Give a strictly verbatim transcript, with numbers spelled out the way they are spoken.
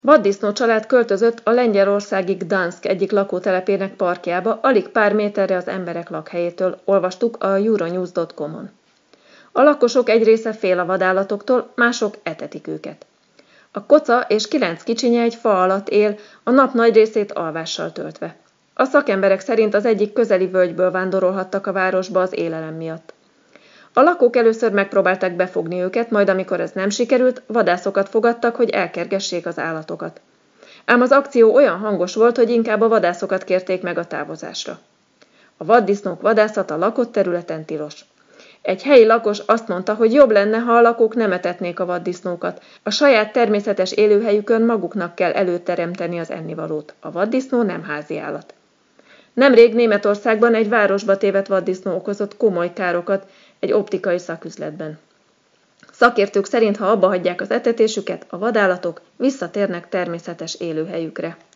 Vaddisznó család költözött a lengyelországi Gdansk egyik lakótelepének parkjába, alig pár méterre az emberek lakhelyétől, olvastuk a euronews pont com-on. A lakosok egy része fél a vadállatoktól, mások etetik őket. A koca és kilenc kicsinye egy fa alatt él, a nap nagy részét alvással töltve. A szakemberek szerint az egyik közeli völgyből vándorolhattak a városba az élelem miatt. A lakók először megpróbálták befogni őket, majd amikor ez nem sikerült, vadászokat fogadtak, hogy elkergessék az állatokat. Ám az akció olyan hangos volt, hogy inkább a vadászokat kérték meg a távozásra. A vaddisznók vadászata lakott területen tilos. Egy helyi lakos azt mondta, hogy jobb lenne, ha a lakók nem etetnék a vaddisznókat. A saját természetes élőhelyükön maguknak kell előteremteni az ennivalót. A vaddisznó nem házi állat. Nemrég Németországban egy városba tévedt vaddisznó okozott komoly károkat egy optikai szaküzletben. Szakértők szerint, ha abba hagyják az etetésüket, a vadállatok visszatérnek természetes élőhelyükre.